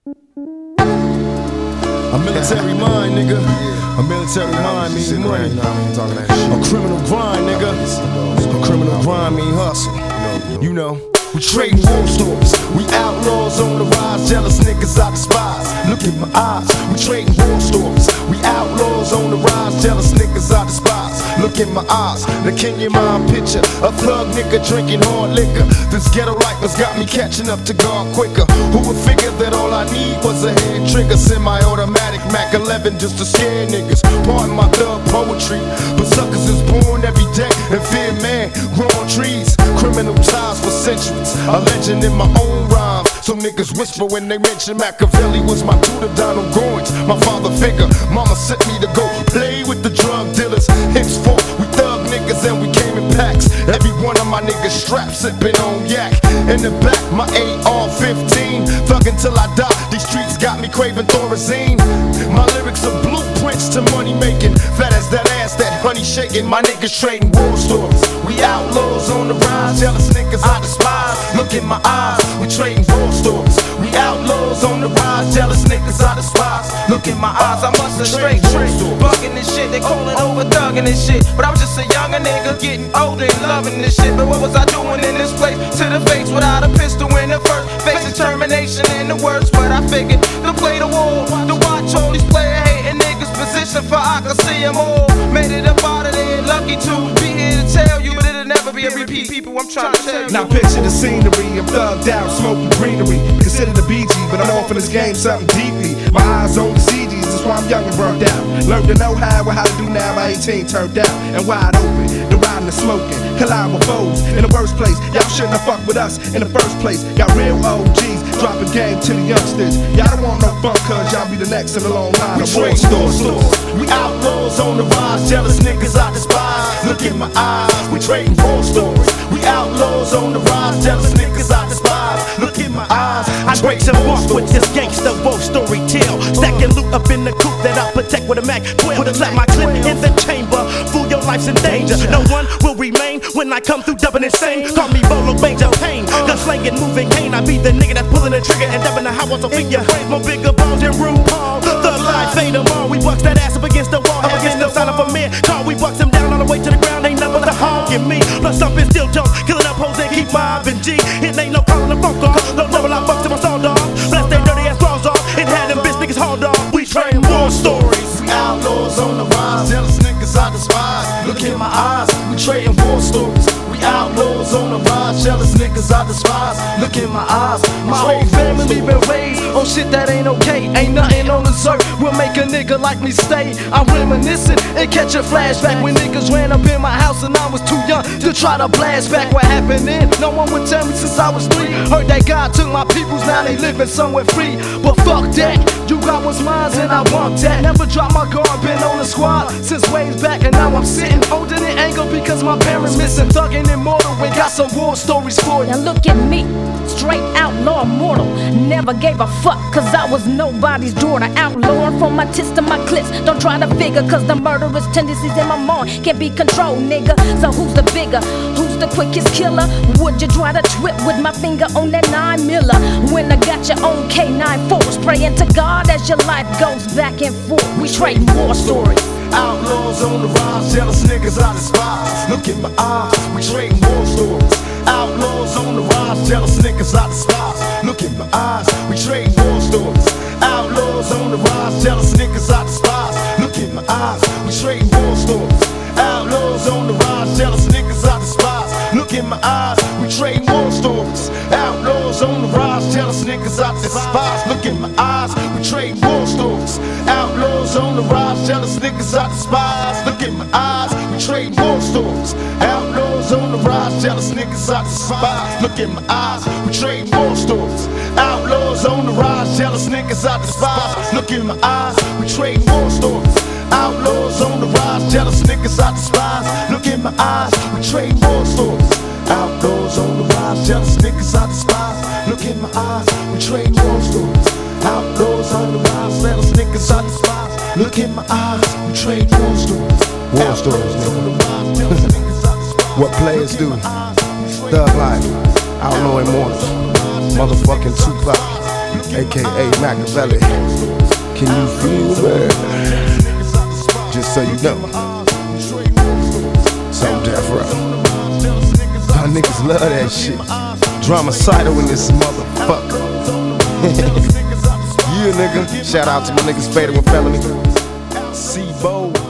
A military mind, nigga. A military mind means money. A criminal grind, nigga. A criminal grind mean hustle. You know. We trading war stories. We outlaws on the rise. Jealous niggas I despise. Look in my eyes. We trading war stories. We outlaws on the rise. Jealous niggas I despise. Look in my eyes. The Kenyan mind picture. A thug nigga drinking hard liquor. This ghetto life got me catching up to God quicker. Who would figure that all I need was a head trigger? Semi-automatic Mac 11 just to scare niggas. Pardon my thug poetry, but suckers is born every day and fear man growing trees. Criminal ties for centuries. A legend in my own rhymes. So niggas whisper when they mention Machiavelli was my tutor, Donald Goins, my father figure. Mama sent me to go play with the drug dealers. Henceforth, we thug niggas and we came in packs. Every one of my niggas strapped, sipping on yak. In the back, my AR-15. Thug until I die. These streets got me craving Thorazine. My lyrics are blueprints to money making. Fat as that ass, that honey shaking. My niggas trading war stories. We outlaws on the rise. Jealous niggas I despise. Look in my eyes. We trading war stories. We outlaws on the rise. Jealous niggas I despise. Look in my eyes. I must have straight trick. Bugging this shit. They calling over thugging this shit. But I was just a younger nigga getting older and loving this shit. But what was I doing in this place? To the face without a pistol in the first. Face determination in the words. But I figured to play the war. To watch all these player hating niggas position for I can see them all. Made it up out of there. Lucky to be here to tell you. But it'll never be a repeat. People, I'm trying to tell you. Now picture the scenery. I'm thugged out, smoking greenery. Consider the BG, but I'm off in this game something deeply. My eyes on the CGs, that's why I'm young and burnt out. Learned to know how to do now by 18 turned out. And wide open, the riding and smoking. Collide with foes in the worst place. Y'all shouldn't have fucked with us in the first place. Got real OGs, dropping game to the youngsters. Y'all don't want no fun, cause y'all be the next in the long line. We trade stores. We outlaws on the rise. Jealous niggas I despise. Look in my eyes. We trading war stories. We outlaws on the rise. Jealous niggas I despise. Look in my eyes. I break them off with this gangsta war story tale. Stacking loot up in the coop that I protect with a Mac 12. Slap my clip in the chamber. Fool, your life's in danger. No one will remain when I come through dubbing insane. Call me Bolo Bangs of Pain. Gun slanging, moving cane. I be the nigga that's pulling the trigger and dubbing the house on figure. More bigger balls than RuPaul. The life fade them all. We bucks that ass up against the wall. Up against the sign of a man. Call, we bucks them down on the way to the ground. Ain't nothing but the hog in me. Plus something still jump. Killing up hoes and keep mobbing G. It ain't no calling the funk off. No double I bucks to my soul dog. Bless their dirty ass claws off. It had them bitch niggas hauled off. We train war stories. We outlaws on the rise. Jealous niggas I despise. Look in my eyes. We trading war stories. We outlaws on the rise. Jealous niggas I despise. Look in my eyes. My whole family been raised on shit that ain't okay. Ain't nothing on the earth will make a nigga like me stay. I'm reminiscing and catch a flashback when niggas ran up in my house and I was too young to try to blast back what happened then. No one would tell me since I was 3. Heard that God took my peoples, now they living somewhere free. But fuck that, you got what's mine and I want that. Never drop my guard, been on the squad since ways back and now I'm sitting holding it angle because my parents missing. Thugging immortal, we got some war stories for you. Now look at me, straight outlaw immortal. Never gave a fuck cause I was nobody's daughter. Outlawing from my tits to my clips. Don't try to figure cause the murderous tendencies in my mind can't be controlled, nigga. So who's the bigger? Who's the quickest killer? Would you try to trip with my finger on that 9 miller? When I got your own K9 force, praying to God as your life goes back and forth. We trading war stories. Outlaws on the rise, jealous niggas I despise. Look in my eyes, we trading war stories. Outlaws on the rise, jealous niggas I despise. Look in my eyes, we trading war stories. Outlaws on the rise, jealous niggas I despise. Look in my eyes, we trading war stories. Outlaws on the rise, jealous niggas I despise. Look in my eyes, we trading war stories. Outlaws on the rise, jealous niggas I despise. Look in my eyes, we trading war stories. Outlaws on the rise, jealous niggas I despise. Look in my eyes, we trading war stories. Outlaws on the rise, jealous niggas I despise. Look in my eyes, we trading war stories. Outlaws on the rise, jealous niggas I despise. Look in my eyes, we trading war stories. Outlaws on the rise, jealous niggas I despise. Look in my eyes, we trading war stories. Outlaws on the rise, jealous niggas I despise. Look in my eyes, we trading war stories. Outlaws on the rise, jealous niggas I despise. Look in my eyes, we trading war stories. War stories, nigga. What players do. Thug life, outlaw immortals, motherfucking Tupac. aka Machiavelli. Can you feel me? Just so you know, so death row. Y'all niggas love that shit. Dramacidal in this motherfucker. Yeah, nigga. Shout out to my niggas Fatal and Felony. C-Bo.